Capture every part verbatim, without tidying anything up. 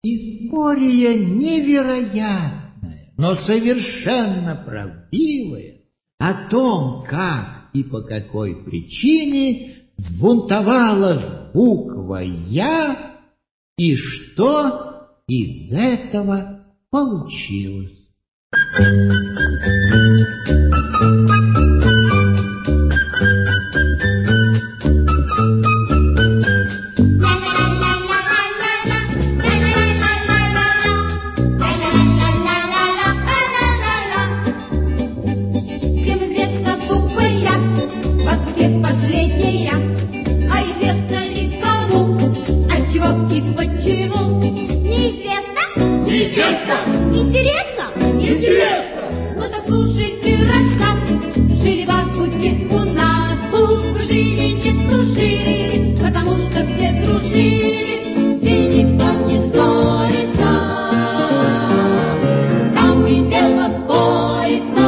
История невероятная, но совершенно правдивая о том, как и по какой причине взбунтовалась буква «Я» и что из этого получилось. Интересно? Интересно! Ну так слушайте рассказ. Жили в азбуке у нас буквы, жили, не тушили, потому что все дружили, и никто не ссорится. Там и дело спорится.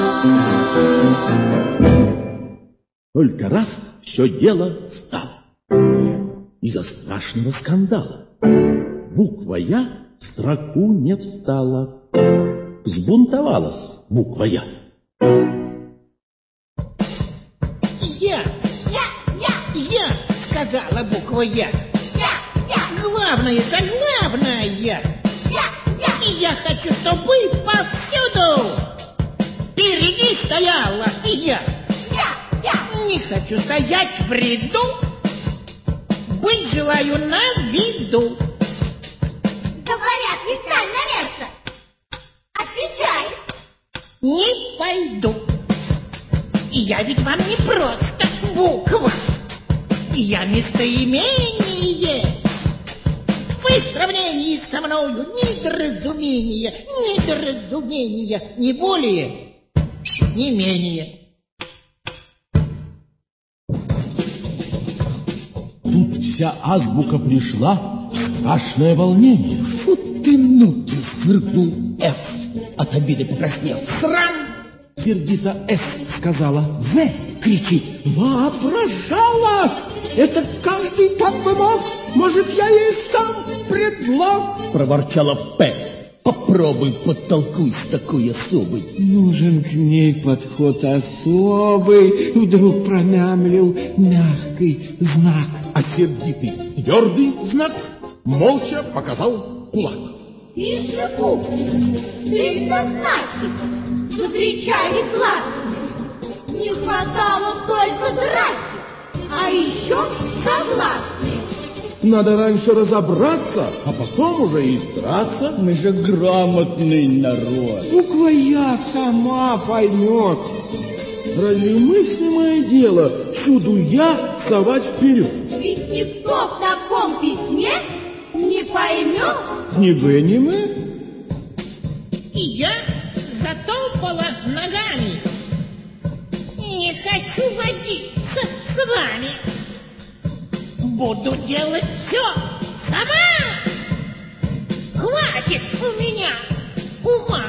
Только раз все дело стало из-за страшного скандала. Буква «Я» в строку не встала. Взбунтовалась буква «Я». Я, Я, я, я, сказала буква «Я». я, я, Главное, это главное. я, я, И я хочу, чтобы повсюду впереди стояла я. я, я. Не хочу стоять в ряду, быть желаю на виду. Говорят, не встань на место. Отвечай. Не пойду. И я ведь вам не просто буква. Я местоимение. Вы в сравнении со мною недоразумение, недоразумение, не более, не менее. Тут вся азбука пришла в страшное волнение. Фу ты, ну ты, фыркнул Ф, от обиды покраснев. Срам! Сердито С сказала. В кричит. Воображала! Это каждый так бы мог. Может, я ей сам предлог? Проворчала П. Попробуй подтолкуй с такой особой. Нужен к ней подход особый, вдруг промямлил мягкий знак. А сердитый твердый знак молча показал кулак. Тише, буквы, сильно знаки, закричали глазки. Не хватало только драки, а еще согласны. Надо раньше разобраться, а потом уже и драться. Мы же грамотный народ. Буква «Я» сама поймет. Разве мыслимое дело всюду «Я» совать вперед? Ведь никто в таком письме не поймет. Ни вы, ни мы. И я затопала ногами. Не хочу водиться с вами. Буду делать все сама. Хватит у меня ума.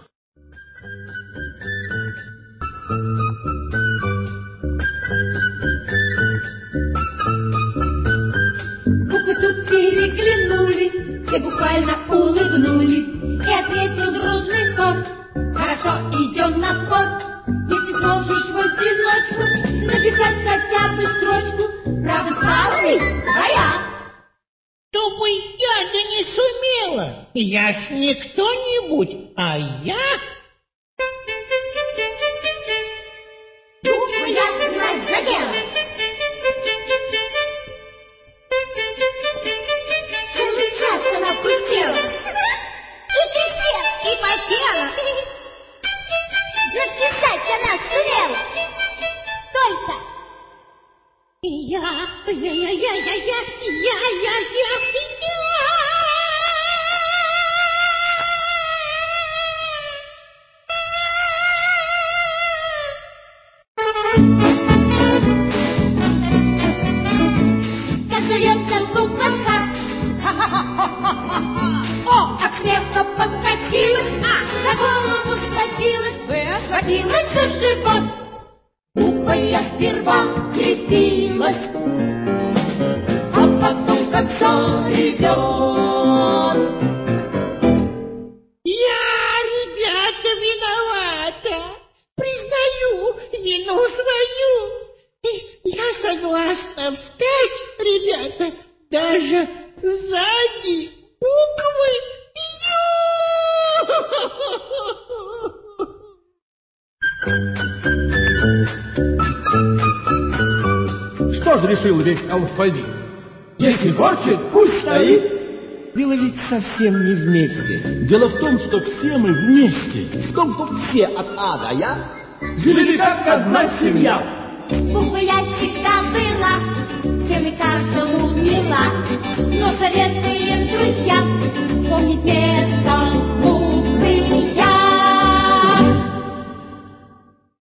Буквы тут переглянулись, все буквально улыбнулись, и ответил дружный хор: хорошо, идем на спор. Если сможешь в одиночку написать хотя бы строчку, правда, стала ли твоя? Чтобы я да не сумела. Я ж не кто-нибудь, а я. Буква «Я» знать за дело. Целый час она пыхтела, и пыхтела, и потела. Написать она сумела. Только я, я, я, я, я, я, я, я, я, я, как суется буква «Х». О, от смеха покатилась, а за голову схватилась, Б схватилась за живот. Буква «Я» сперва крепилась, а потом, как все ревет, даже сзади буквы Ю. Что же решил весь алфавит? Если хочет, пусть стоит. Дело ведь совсем не вместе. Дело в том, что все мы вместе. В том, что все от А до Я Жили как одна семья. Буквы я всегда была, всем и каждому мила, но советуем друзьям помнить меру.